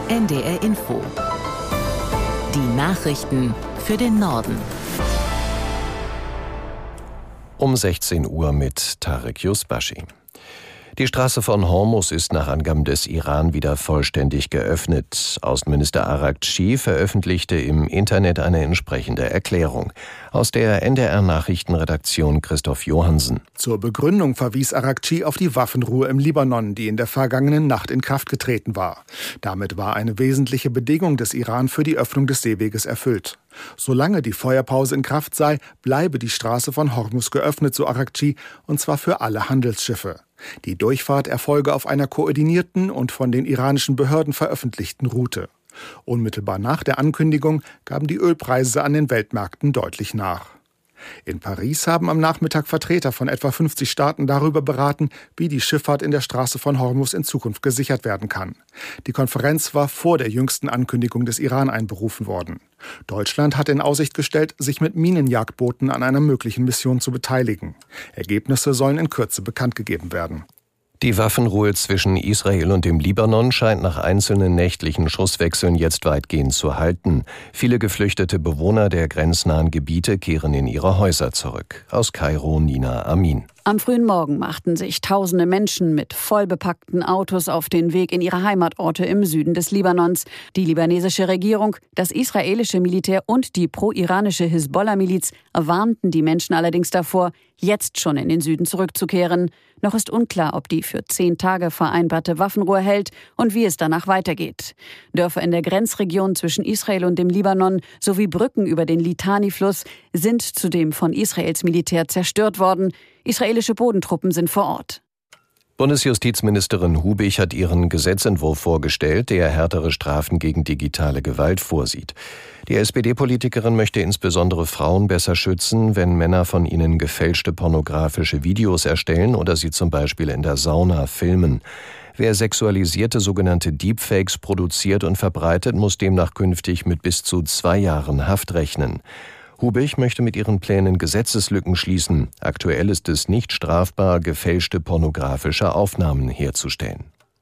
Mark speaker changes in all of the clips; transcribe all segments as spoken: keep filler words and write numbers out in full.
Speaker 1: N D R Info. Die Nachrichten für den Norden.
Speaker 2: Um sechzehn Uhr mit Tarek Yusbashi. Die Straße von Hormuz ist nach Angaben des Iran wieder vollständig geöffnet. Außenminister Araghchi veröffentlichte im Internet eine entsprechende Erklärung. Aus der N D R-Nachrichtenredaktion Christoph Johansen.
Speaker 3: Zur Begründung verwies Araghchi auf die Waffenruhe im Libanon, die in der vergangenen Nacht in Kraft getreten war. Damit war eine wesentliche Bedingung des Iran für die Öffnung des Seeweges erfüllt. Solange die Feuerpause in Kraft sei, bleibe die Straße von Hormuz geöffnet, so Araghchi, und zwar für alle Handelsschiffe. Die Durchfahrt erfolge auf einer koordinierten und von den iranischen Behörden veröffentlichten Route. Unmittelbar nach der Ankündigung gaben die Ölpreise an den Weltmärkten deutlich nach. In Paris haben am Nachmittag Vertreter von etwa fünfzig Staaten darüber beraten, wie die Schifffahrt in der Straße von Hormuz in Zukunft gesichert werden kann. Die Konferenz war vor der jüngsten Ankündigung des Iran einberufen worden. Deutschland hat in Aussicht gestellt, sich mit Minenjagdbooten an einer möglichen Mission zu beteiligen. Ergebnisse sollen in Kürze bekannt gegeben werden.
Speaker 2: Die Waffenruhe zwischen Israel und dem Libanon scheint nach einzelnen nächtlichen Schusswechseln jetzt weitgehend zu halten. Viele geflüchtete Bewohner der grenznahen Gebiete kehren in ihre Häuser zurück. Aus Kairo Nina Amin.
Speaker 4: Am frühen Morgen machten sich tausende Menschen mit vollbepackten Autos auf den Weg in ihre Heimatorte im Süden des Libanons. Die libanesische Regierung, das israelische Militär und die pro-iranische Hisbollah-Miliz warnten die Menschen allerdings davor, jetzt schon in den Süden zurückzukehren. Noch ist unklar, ob die für zehn Tage vereinbarte Waffenruhe hält und wie es danach weitergeht. Dörfer in der Grenzregion zwischen Israel und dem Libanon sowie Brücken über den Litani-Fluss sind zudem von Israels Militär zerstört worden. Israelische Bodentruppen sind vor Ort.
Speaker 2: Bundesjustizministerin Hubich hat ihren Gesetzentwurf vorgestellt, der härtere Strafen gegen digitale Gewalt vorsieht. Die S P D-Politikerin möchte insbesondere Frauen besser schützen, wenn Männer von ihnen gefälschte pornografische Videos erstellen oder sie zum Beispiel in der Sauna filmen. Wer sexualisierte sogenannte Deepfakes produziert und verbreitet, muss demnach künftig mit bis zu zwei Jahren Haft rechnen. Hubich möchte mit ihren Plänen Gesetzeslücken schließen. Aktuell ist es nicht strafbar, gefälschte pornografische Aufnahmen herzustellen.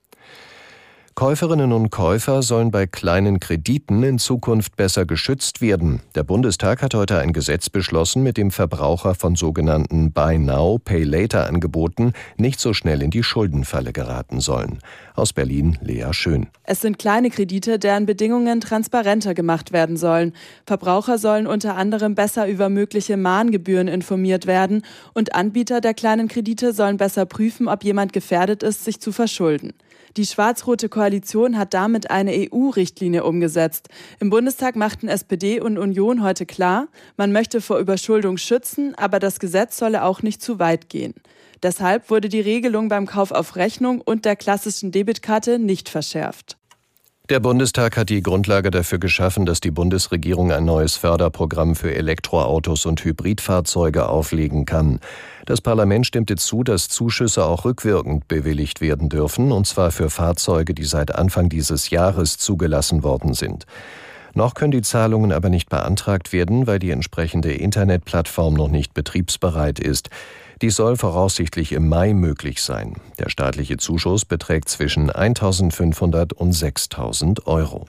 Speaker 2: Käuferinnen und Käufer sollen bei kleinen Krediten in Zukunft besser geschützt werden. Der Bundestag hat heute ein Gesetz beschlossen, mit dem Verbraucher von sogenannten Buy Now, Pay Later Angeboten nicht so schnell in die Schuldenfalle geraten sollen. Aus Berlin Lea Schön.
Speaker 5: Es sind kleine Kredite, deren Bedingungen transparenter gemacht werden sollen. Verbraucher sollen unter anderem besser über mögliche Mahngebühren informiert werden und Anbieter der kleinen Kredite sollen besser prüfen, ob jemand gefährdet ist, sich zu verschulden. Die schwarz-rote Koalition hat damit eine E U-Richtlinie umgesetzt. Im Bundestag machten S P D und Union heute klar, man möchte vor Überschuldung schützen, aber das Gesetz solle auch nicht zu weit gehen. Deshalb wurde die Regelung beim Kauf auf Rechnung und der klassischen Debitkarte nicht verschärft.
Speaker 2: Der Bundestag hat die Grundlage dafür geschaffen, dass die Bundesregierung ein neues Förderprogramm für Elektroautos und Hybridfahrzeuge auflegen kann. Das Parlament stimmte zu, dass Zuschüsse auch rückwirkend bewilligt werden dürfen, und zwar für Fahrzeuge, die seit Anfang dieses Jahres zugelassen worden sind. Noch können die Zahlungen aber nicht beantragt werden, weil die entsprechende Internetplattform noch nicht betriebsbereit ist. Dies soll voraussichtlich im Mai möglich sein. Der staatliche Zuschuss beträgt zwischen eintausendfünfhundert und sechstausend Euro.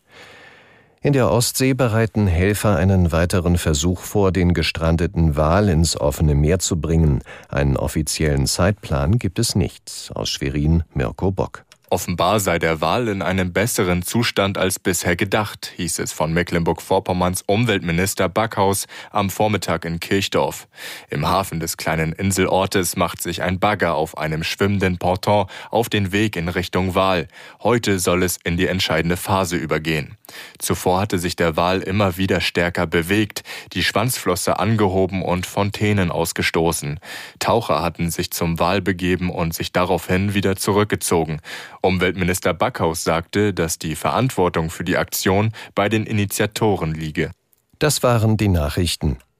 Speaker 2: In der Ostsee bereiten Helfer einen weiteren Versuch vor, den gestrandeten Wal ins offene Meer zu bringen. Einen offiziellen Zeitplan gibt es nicht. Aus Schwerin Mirko Bock.
Speaker 6: Offenbar sei der Wal in einem besseren Zustand als bisher gedacht, hieß es von Mecklenburg-Vorpommerns Umweltminister Backhaus am Vormittag in Kirchdorf. Im Hafen des kleinen Inselortes macht sich ein Bagger auf einem schwimmenden Ponton auf den Weg in Richtung Wal. Heute soll es in die entscheidende Phase übergehen. Zuvor hatte sich der Wal immer wieder stärker bewegt, die Schwanzflosse angehoben und Fontänen ausgestoßen. Taucher hatten sich zum Wal begeben und sich daraufhin wieder zurückgezogen. Umweltminister Backhaus sagte, dass die Verantwortung für die Aktion bei den Initiatoren liege.
Speaker 2: Das waren die Nachrichten.